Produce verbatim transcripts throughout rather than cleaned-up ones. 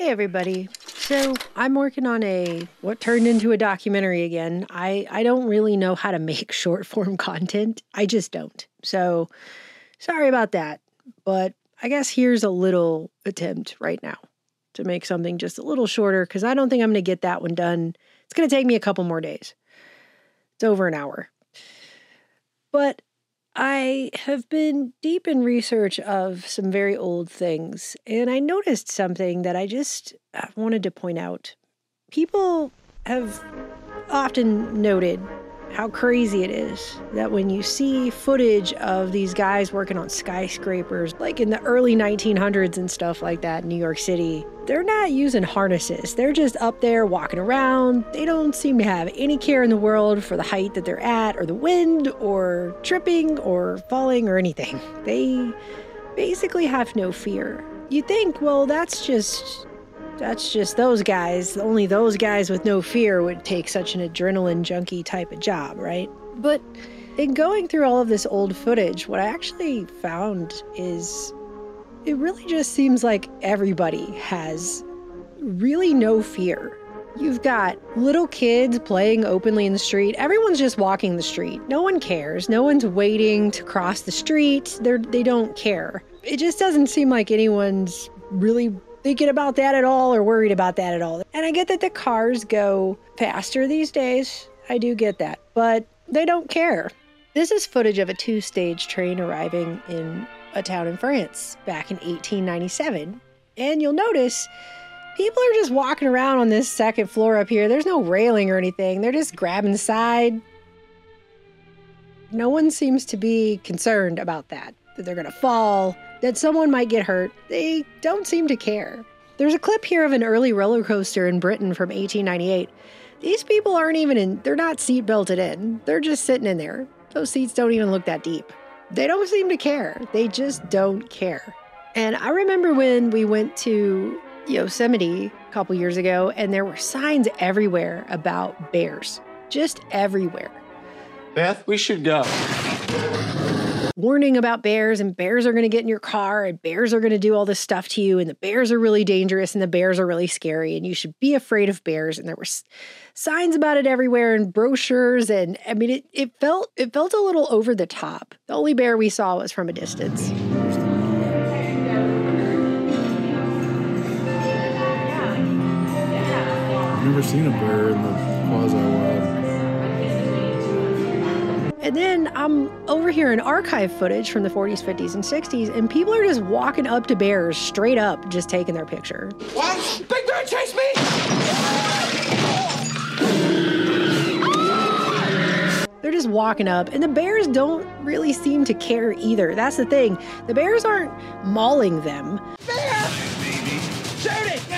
Hey everybody. So I'm working on a, what turned into a documentary again. I, I don't really know how to make short form content. I just don't. So sorry about that. But I guess here's a little attempt right now to make something just a little shorter because I don't think I'm going to get that one done. It's going to take me a couple more days. It's over an hour. But I have been deep in research of some very old things, and I noticed something that I just wanted to point out. People have often noted how crazy it is that when you see footage of these guys working on skyscrapers, like in the early nineteen hundreds and stuff like that in New York City, they're not using harnesses. They're just up there walking around. They don't seem to have any care in the world for the height that they're at, or the wind, or tripping, or falling, or anything. They basically have no fear. You think, well, that's just... That's just those guys. Only those guys with no fear would take such an adrenaline junkie type of job, right? But in going through all of this old footage, what I actually found is it really just seems like everybody has really no fear. You've got little kids playing openly in the street. Everyone's just walking the street. No one cares. No one's waiting to cross the street. They're, they don't care. It just doesn't seem like anyone's really thinking about that at all or worried about that at all. And I get that the cars go faster these days. I do get that. But they don't care. This is footage of a two-stage train arriving in a town in France back in eighteen ninety-seven. And you'll notice people are just walking around on this second floor up here. There's no railing or anything. They're just grabbing the side. No one seems to be concerned about that, that they're going to fall, that someone might get hurt. They don't seem to care. There's a clip here of an early roller coaster in Britain from eighteen ninety-eight. These people aren't even in, they're not seat belted in. They're just sitting in there. Those seats don't even look that deep. They don't seem to care. They just don't care. And I remember when we went to Yosemite a couple years ago, and there were signs everywhere about bears. Just everywhere. Beth, we should go. Warning about bears, and bears are going to get in your car, and bears are going to do all this stuff to you, and the bears are really dangerous, and the bears are really scary, and you should be afraid of bears. And there were s- signs about it everywhere, and brochures, and I mean, it, it felt it felt a little over the top. The only bear we saw was from a distance. I've never seen a bear in the Quasi Wild. And then I'm over here in archive footage from the forties, fifties, and sixties, and people are just walking up to bears straight up, just taking their picture. What? Big Bear, chase me! They're just walking up, and the bears don't really seem to care either. That's the thing. The bears aren't mauling them. Bear! Shoot it!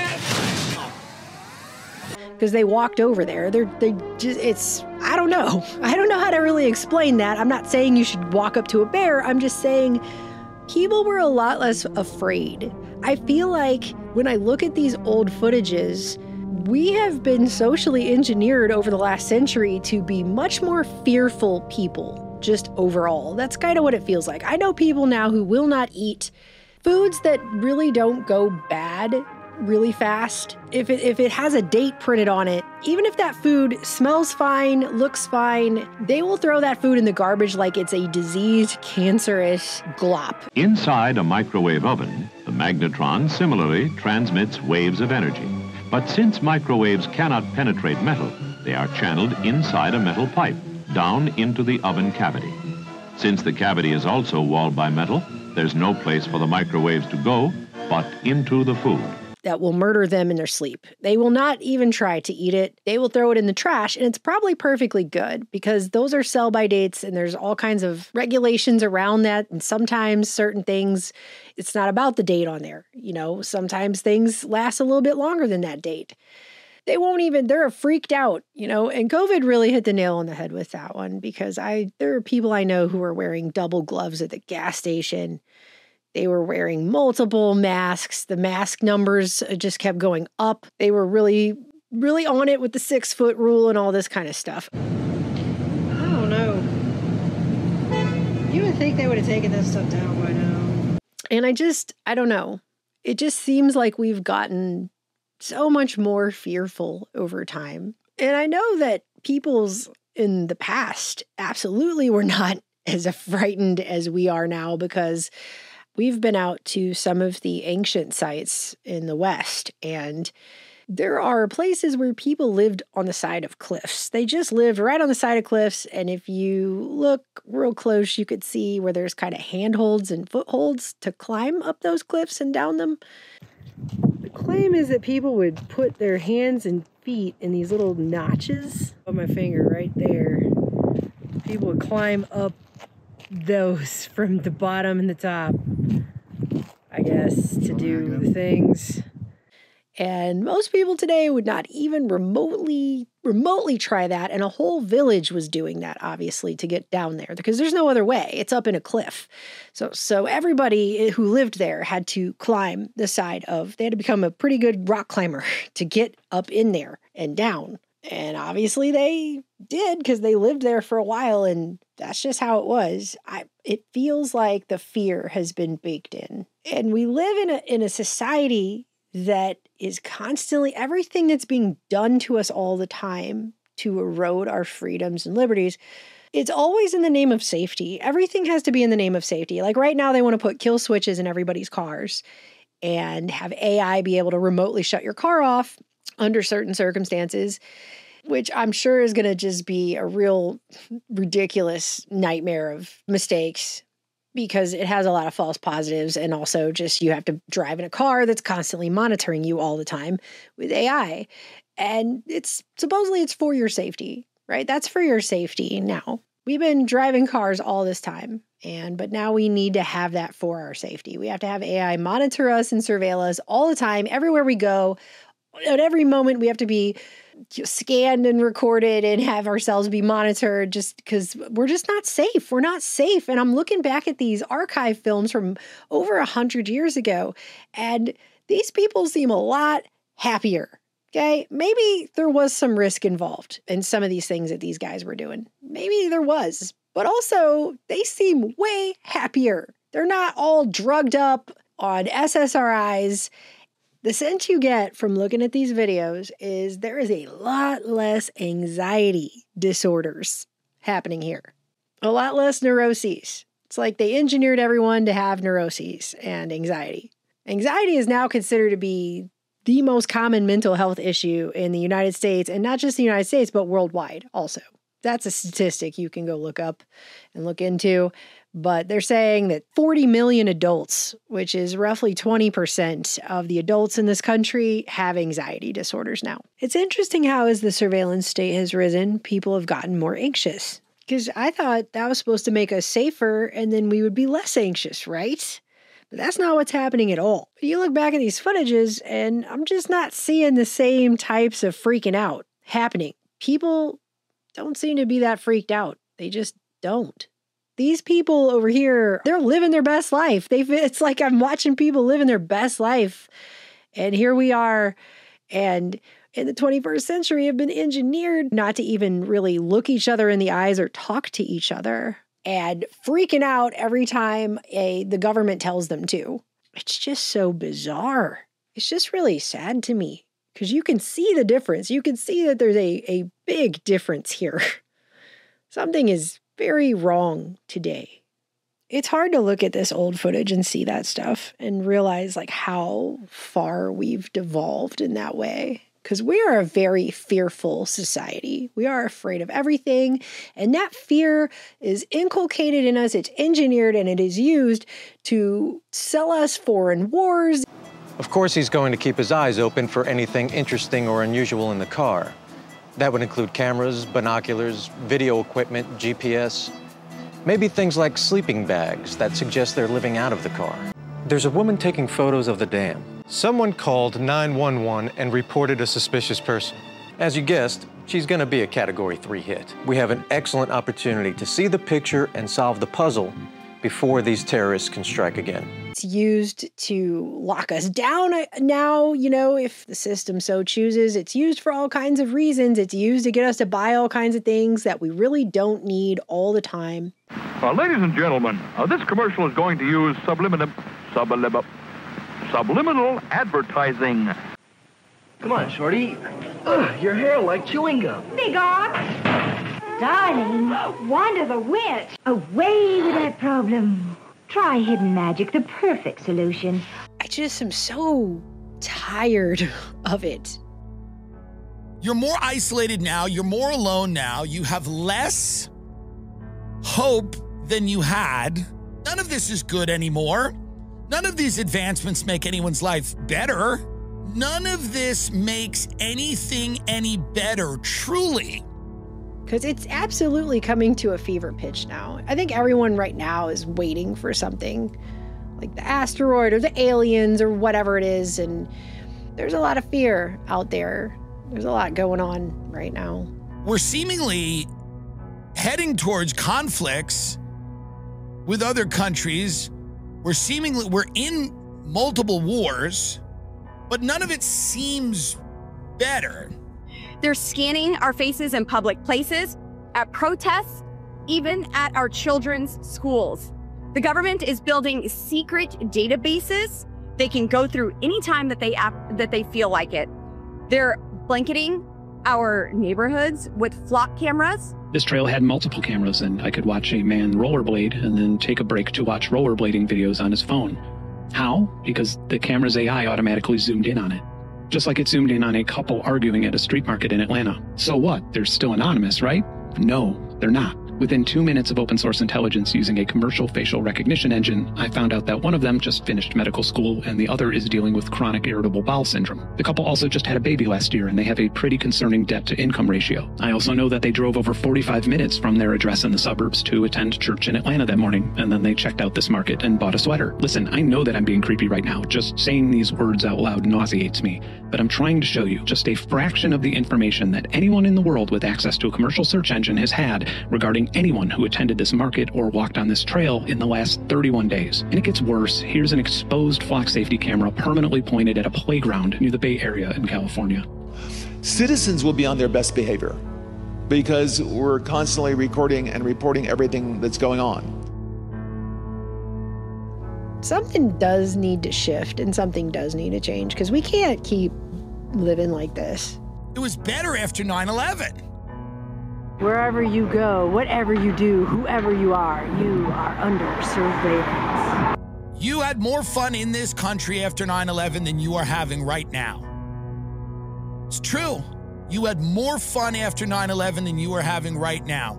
Because they walked over there. They're they just it's I don't know. I don't know how to really explain that. I'm not saying you should walk up to a bear. I'm just saying people were a lot less afraid. I feel like when I look at these old footages, we have been socially engineered over the last century to be much more fearful people, just overall. That's kind of what it feels like. I know people now who will not eat foods that really don't go bad really fast. If it if it has a date printed on it, even if that food smells fine, looks fine, they will throw that food in the garbage like it's a diseased, cancerous glop. Inside a microwave oven, the magnetron similarly transmits waves of energy. But since microwaves cannot penetrate metal, they are channeled inside a metal pipe, down into the oven cavity. Since the cavity is also walled by metal, there's no place for the microwaves to go but into the food. That will murder them in their sleep. They will not even try to eat it. They will throw it in the trash, and it's probably perfectly good because those are sell-by dates, and there's all kinds of regulations around that, and sometimes certain things, it's not about the date on there. You know, sometimes things last a little bit longer than that date. They won't even, they're freaked out, you know, and COVID really hit the nail on the head with that one because I there are people I know who are wearing double gloves at the gas station. They were wearing multiple masks. The mask numbers just kept going up. They were really, really on it with the six foot rule and all this kind of stuff. I don't know. You would think they would have taken this stuff down by now. And I just, I don't know. It just seems like we've gotten so much more fearful over time. And I know that peoples in the past absolutely were not as frightened as we are now, because we've been out to some of the ancient sites in the West, and there are places where people lived on the side of cliffs. They just lived right on the side of cliffs, and if you look real close, you could see where there's kind of handholds and footholds to climb up those cliffs and down them. The claim is that people would put their hands and feet in these little notches of my finger right there. People would climb up those from the bottom and the top, I guess, to do the things. And most people today would not even remotely, remotely try that. And a whole village was doing that, obviously, to get down there, because there's no other way. It's up in a cliff. So, so everybody who lived there had to climb the side of, they had to become a pretty good rock climber to get up in there and down. And obviously they did, because they lived there for a while, and that's just how it was. I, it feels like the fear has been baked in. And we live in a, in a society that is constantly, everything that's being done to us all the time to erode our freedoms and liberties, it's always in the name of safety. Everything has to be in the name of safety. Like right now, they want to put kill switches in everybody's cars and have A I be able to remotely shut your car off under certain circumstances, which I'm sure is going to just be a real ridiculous nightmare of mistakes, because it has a lot of false positives, and also just you have to drive in a car that's constantly monitoring you all the time with A I. And it's supposedly it's for your safety, right? That's for your safety. Now, we've been driving cars all this time, and but now we need to have that for our safety. We have to have A I monitor us and surveil us all the time, everywhere we go. At every moment, we have to be scanned and recorded and have ourselves be monitored, just because we're just not safe. We're not safe. And I'm looking back at these archive films from over a hundred years ago, and these people seem a lot happier. Okay. Maybe there was some risk involved in some of these things that these guys were doing. Maybe there was, but also they seem way happier. They're not all drugged up on S S R Is. The sense you get from looking at these videos is there is a lot less anxiety disorders happening here. A lot less neuroses. It's like they engineered everyone to have neuroses and anxiety. Anxiety is now considered to be the most common mental health issue in the United States, and not just the United States, but worldwide also. That's a statistic you can go look up and look into. But they're saying that forty million adults, which is roughly twenty percent of the adults in this country, have anxiety disorders now. It's interesting how, as the surveillance state has risen, people have gotten more anxious. Because I thought that was supposed to make us safer, and then we would be less anxious, right? But that's not what's happening at all. You look back at these footages, and I'm just not seeing the same types of freaking out happening. People don't seem to be that freaked out. They just don't. These people over here, they're living their best life. They It's like I'm watching people living their best life. And here we are, and in the twenty-first century have been engineered not to even really look each other in the eyes or talk to each other, and freaking out every time a the government tells them to. It's just so bizarre. It's just really sad to me, because you can see the difference. You can see that there's a, a big difference here. Something is very wrong today. It's hard to look at this old footage and see that stuff and realize like how far we've devolved in that way. Because we are a very fearful society. We are afraid of everything. And that fear is inculcated in us. It's engineered, and it is used to sell us foreign wars. Of course, he's going to keep his eyes open for anything interesting or unusual in the car. That would include cameras, binoculars, video equipment, G P S, maybe things like sleeping bags that suggest they're living out of the car. There's a woman taking photos of the dam. Someone called nine one one and reported a suspicious person. As you guessed, she's gonna be a Category three hit. We have an excellent opportunity to see the picture and solve the puzzle before these terrorists can strike again. It's used to lock us down now, you know, if the system so chooses. It's used for all kinds of reasons. It's used to get us to buy all kinds of things that we really don't need all the time. Uh, ladies and gentlemen, uh, this commercial is going to use subliminal, subliminal, subliminal advertising. Come on, Shorty. Ugh, your hair like chewing gum. Big ox. Darling, Wanda the witch. Away with that problem. Try hidden magic, the perfect solution. I just am so tired of it. You're more isolated now. You're more alone now. You have less hope than you had. None of this is good anymore. None of these advancements make anyone's life better. None of this makes anything any better, truly. Because it's absolutely coming to a fever pitch now. I think everyone right now is waiting for something like the asteroid or the aliens or whatever it is. And there's a lot of fear out there. There's a lot going on right now. We're seemingly heading towards conflicts with other countries. We're seemingly, we're in multiple wars, but none of it seems better. They're scanning our faces in public places, at protests, even at our children's schools. The government is building secret databases they can go through anytime that they ap- that they feel like it. They're blanketing our neighborhoods with flock cameras. This trail had multiple cameras, and I could watch a man rollerblade and then take a break to watch rollerblading videos on his phone. How? Because the camera's A I automatically zoomed in on it. Just like it zoomed in on a couple arguing at a street market in Atlanta. So what? They're still anonymous, right? No, they're not. Within two minutes of open source intelligence using a commercial facial recognition engine, I found out that one of them just finished medical school and the other is dealing with chronic irritable bowel syndrome. The couple also just had a baby last year and they have a pretty concerning debt to income ratio. I also know that they drove over forty-five minutes from their address in the suburbs to attend church in Atlanta that morning, and then they checked out this market and bought a sweater. Listen, I know that I'm being creepy right now. Just saying these words out loud nauseates me, but I'm trying to show you just a fraction of the information that anyone in the world with access to a commercial search engine has had regarding anyone who attended this market or walked on this trail in the last thirty-one days. And it gets worse. Here's an exposed flock safety camera permanently pointed at a playground near the Bay Area in California. Citizens will be on their best behavior because we're constantly recording and reporting everything that's going on. Something does need to shift and something does need to change because we can't keep living like this. It was better after nine eleven. Wherever you go, whatever you do, whoever you are, you are under surveillance. You had more fun in this country after nine eleven than you are having right now. It's true. You had more fun after nine eleven than you are having right now.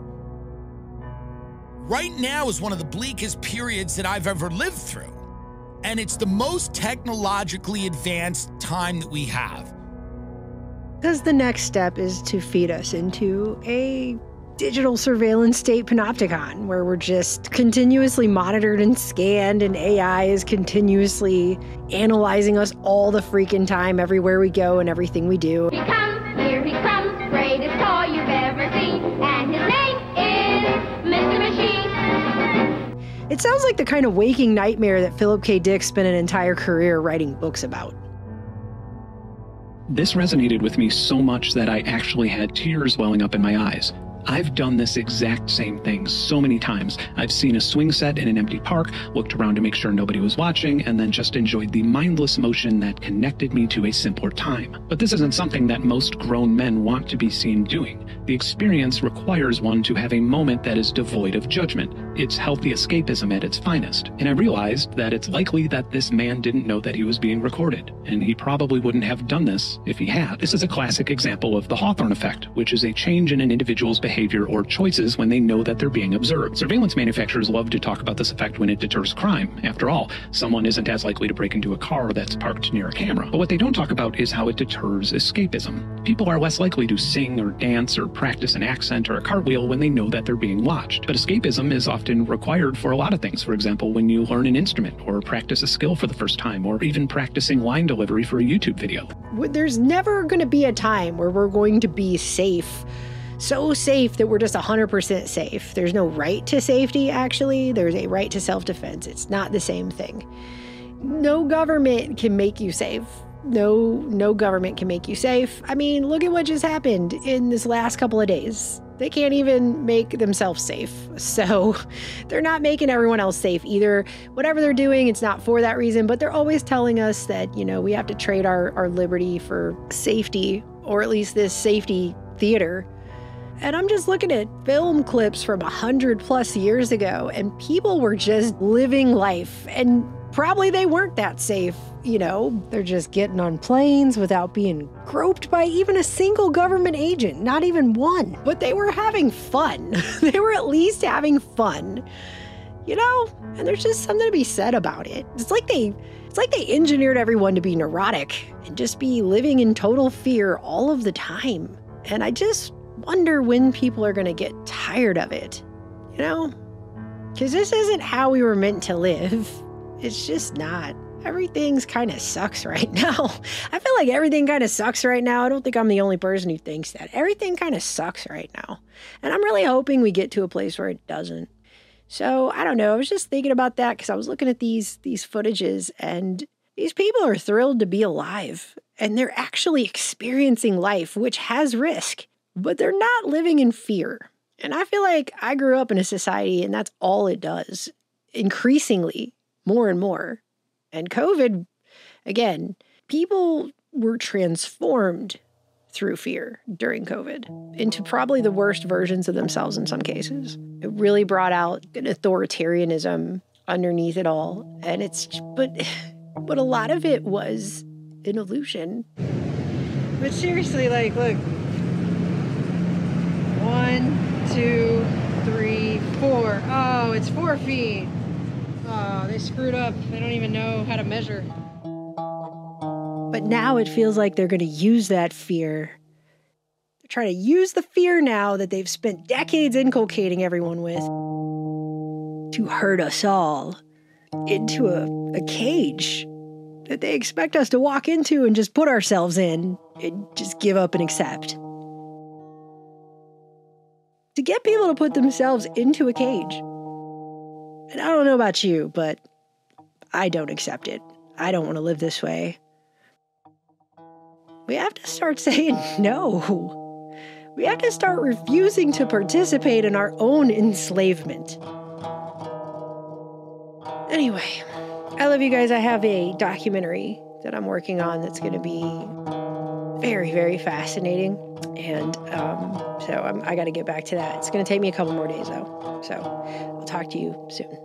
Right now is one of the bleakest periods that I've ever lived through. And it's the most technologically advanced time that we have. Because the next step is to feed us into a digital surveillance state panopticon, where we're just continuously monitored and scanned, and A I is continuously analyzing us all the freaking time, everywhere we go and everything we do. He comes, here he comes, greatest toy you've ever seen, and his name is Mister Machine. It sounds like the kind of waking nightmare that Philip K. Dick spent an entire career writing books about. This resonated with me so much that I actually had tears welling up in my eyes. I've done this exact same thing so many times. I've seen a swing set in an empty park, looked around to make sure nobody was watching, and then just enjoyed the mindless motion that connected me to a simpler time. But this isn't something that most grown men want to be seen doing. The experience requires one to have a moment that is devoid of judgment. It's healthy escapism at its finest. And I realized that it's likely that this man didn't know that he was being recorded, and he probably wouldn't have done this if he had. This is a classic example of the Hawthorne effect, which is a change in an individual's behavior behavior or choices when they know that they're being observed. Surveillance manufacturers love to talk about this effect when it deters crime. After all, someone isn't as likely to break into a car that's parked near a camera. But what they don't talk about is how it deters escapism. People are less likely to sing or dance or practice an accent or a cartwheel when they know that they're being watched. But escapism is often required for a lot of things. For example, when you learn an instrument or practice a skill for the first time, or even practicing line delivery for a YouTube video. There's never going to be a time where we're going to be safe. So safe that we're just one hundred percent safe. There's no right to safety, actually. There's a right to self-defense. It's not the same thing. No government can make you safe. no, no government can make you safe. I mean, look at what just happened in this last couple of days. They can't even make themselves safe. So they're not making everyone else safe either. Whatever they're doing, it's not for that reason, but they're always telling us that, you know, we have to trade our, our liberty for safety, or at least this safety theater. And I'm just looking at film clips from a hundred plus years ago, and people were just living life, and probably they weren't that safe. You know, they're just getting on planes without being groped by even a single government agent, not even one. But they were having fun. They were at least having fun, you know? And there's just something to be said about it. It's like they, it's like they engineered everyone to be neurotic and just be living in total fear all of the time. And I just wonder when people are going to get tired of it, you know? Because this isn't how we were meant to live. It's just not. Everything's kind of sucks right now. I feel like everything kind of sucks right now. I don't think I'm the only person who thinks that. Everything kind of sucks right now. And I'm really hoping we get to a place where it doesn't. So I don't know. I was just thinking about that because I was looking at these, these footages, and these people are thrilled to be alive. And they're actually experiencing life, which has risk. But they're not living in fear. And I feel like I grew up in a society, and that's all it does. Increasingly, more and more. And COVID, again, people were transformed through fear during COVID into probably the worst versions of themselves in some cases. It really brought out an authoritarianism underneath it all. And it's, but, but a lot of it was an illusion. But seriously, like, look. One, two, three, four. Oh, it's four feet. Oh, they screwed up. They don't even know how to measure. But now it feels like they're going to use that fear. They're trying to use the fear now that they've spent decades inculcating everyone with to herd us all into a, a cage that they expect us to walk into and just put ourselves in and just give up and accept. To get people to put themselves into a cage. And I don't know about you, but I don't accept it. I don't want to live this way. We have to start saying no. We have to start refusing to participate in our own enslavement. Anyway, I love you guys. I have a documentary that I'm working on that's going to be very, very fascinating. And um, so I'm, I got to get back to that. It's going to take me a couple more days, though. So I'll talk to you soon.